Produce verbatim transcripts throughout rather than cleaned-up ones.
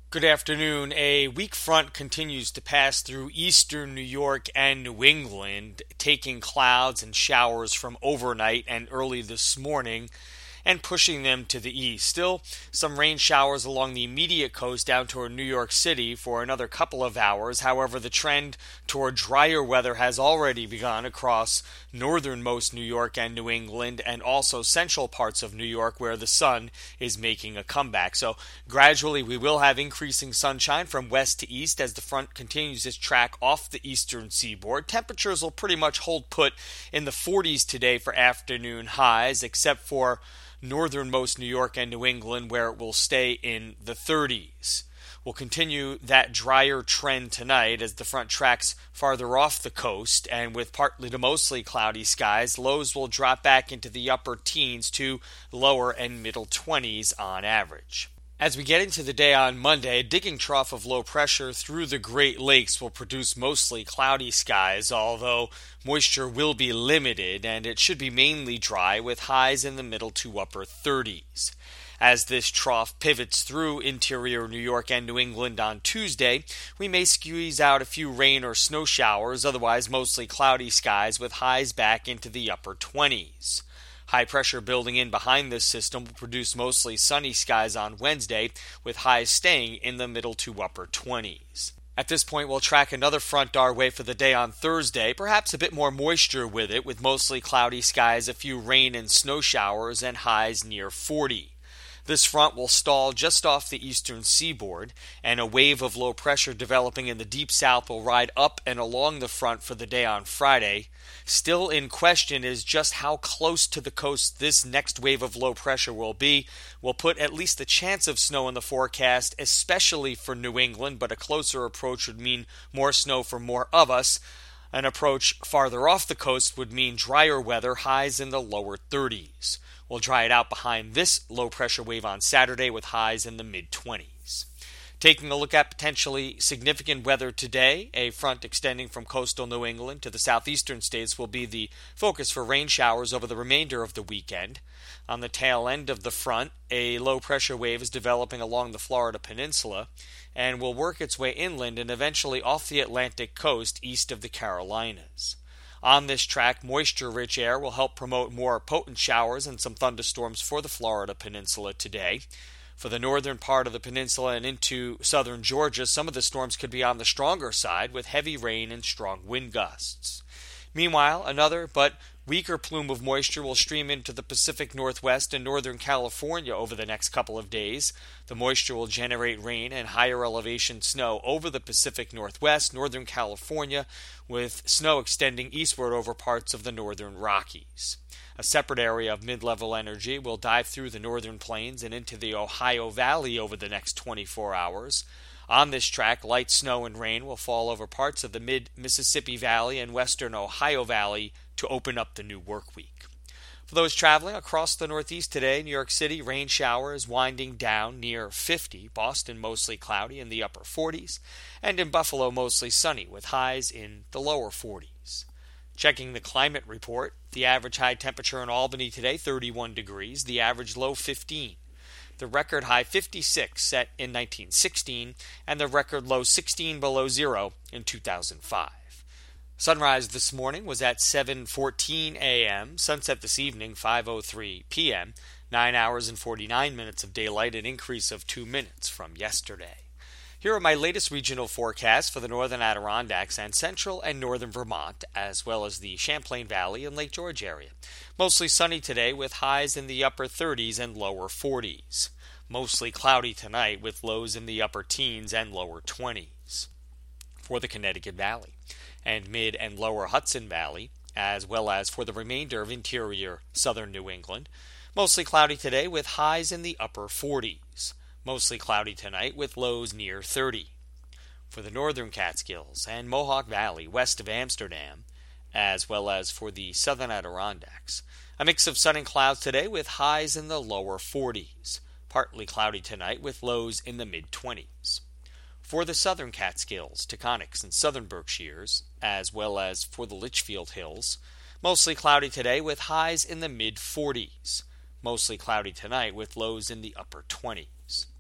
Good afternoon. A weak front continues to pass through eastern New York and New England, taking clouds and showers from overnight and early this morning and pushing them to the east. Still, some rain showers along the immediate coast down toward New York City for another couple of hours. However, the trend toward drier weather has already begun across northernmost New York and New England and also central parts of New York where the sun is making a comeback. So gradually we will have increasing sunshine from west to east as the front continues its track off the eastern seaboard. Temperatures will pretty much hold put in the forties today for afternoon highs, except for northernmost New York and New England, where it will stay in the thirties. We'll continue that drier trend tonight as the front tracks farther off the coast, and with partly to mostly cloudy skies, lows will drop back into the upper teens to lower and middle twenties on average. As we get into the day on Monday, a digging trough of low pressure through the Great Lakes will produce mostly cloudy skies, although moisture will be limited and it should be mainly dry with highs in the middle to upper thirties. As this trough pivots through interior New York and New England on Tuesday, we may squeeze out a few rain or snow showers, otherwise mostly cloudy skies with highs back into the upper twenties. High pressure building in behind this system will produce mostly sunny skies on Wednesday, with highs staying in the middle to upper twenties. At this point, we'll track another front our way for the day on Thursday, perhaps a bit more moisture with it, with mostly cloudy skies, a few rain and snow showers, and highs near forty. This front will stall just off the eastern seaboard, and a wave of low pressure developing in the deep south will ride up and along the front for the day on Friday. Still in question is just how close to the coast this next wave of low pressure will be. We'll put at least a chance of snow in the forecast, especially for New England, but a closer approach would mean more snow for more of us. An approach farther off the coast would mean drier weather, highs in the lower thirties. We'll dry it out behind this low-pressure wave on Saturday with highs in the mid-twenties. Taking a look at potentially significant weather today, a front extending from coastal New England to the southeastern states will be the focus for rain showers over the remainder of the weekend. On the tail end of the front, a low-pressure wave is developing along the Florida peninsula and will work its way inland and eventually off the Atlantic coast east of the Carolinas. On this track, moisture-rich air will help promote more potent showers and some thunderstorms for the Florida peninsula today. For the northern part of the peninsula and into southern Georgia, some of the storms could be on the stronger side with heavy rain and strong wind gusts. Meanwhile, another but weaker plume of moisture will stream into the Pacific Northwest and Northern California over the next couple of days. The moisture will generate rain and higher elevation snow over the Pacific Northwest, Northern California, with snow extending eastward over parts of the northern Rockies. A separate area of mid-level energy will dive through the northern plains and into the Ohio Valley over the next twenty-four hours. On this track, light snow and rain will fall over parts of the mid-Mississippi Valley and western Ohio Valley to open up the new work week. For those traveling across the Northeast today, New York City, rain showers winding down near fifty, Boston mostly cloudy in the upper forties, and in Buffalo mostly sunny with highs in the lower forties. Checking the climate report, the average high temperature in Albany today, thirty-one degrees, the average low, fifteen. The record high fifty-six set in nineteen sixteen, and the record low sixteen below zero in two thousand five. Sunrise this morning was at seven fourteen a.m., sunset this evening five oh three p.m., nine hours and forty-nine minutes of daylight, an increase of two minutes from yesterday. Here are my latest regional forecasts for the northern Adirondacks and central and northern Vermont, as well as the Champlain Valley and Lake George area. Mostly sunny today with highs in the upper thirties and lower forties. Mostly cloudy tonight with lows in the upper teens and lower twenties. For the Connecticut Valley and mid and lower Hudson Valley, as well as for the remainder of interior southern New England, mostly cloudy today with highs in the upper forties. Mostly cloudy tonight with lows near thirty. For the northern Catskills and Mohawk Valley west of Amsterdam, as well as for the southern Adirondacks, a mix of sun and clouds today with highs in the lower forties. Partly cloudy tonight with lows in the mid-twenties. For the southern Catskills, Taconics, and southern Berkshires, as well as for the Litchfield Hills, mostly cloudy today with highs in the mid-forties. Mostly cloudy tonight with lows in the upper twenties.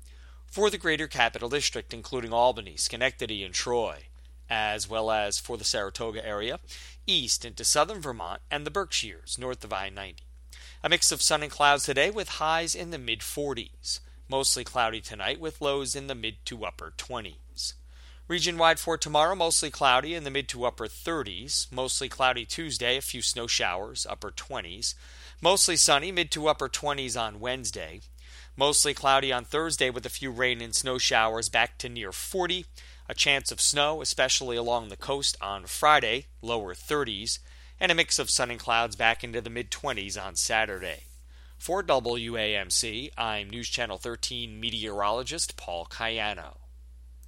for the Greater Capital District, including Albany, Schenectady, and Troy, as well as for the Saratoga area, east into southern Vermont and the Berkshires, north of I ninety. A mix of sun and clouds today with highs in the mid forties. Mostly cloudy tonight with lows in the mid to upper twenties. Region-wide for tomorrow, mostly cloudy in the mid to upper thirties. Mostly cloudy Tuesday, a few snow showers, upper twenties. Mostly sunny, mid to upper twenties on Wednesday. Mostly cloudy on Thursday with a few rain and snow showers back to near forty. A chance of snow, especially along the coast on Friday, lower thirties. And a mix of sun and clouds back into the mid twenties on Saturday. For W A M C, I'm News Channel thirteen meteorologist Paul Cayano.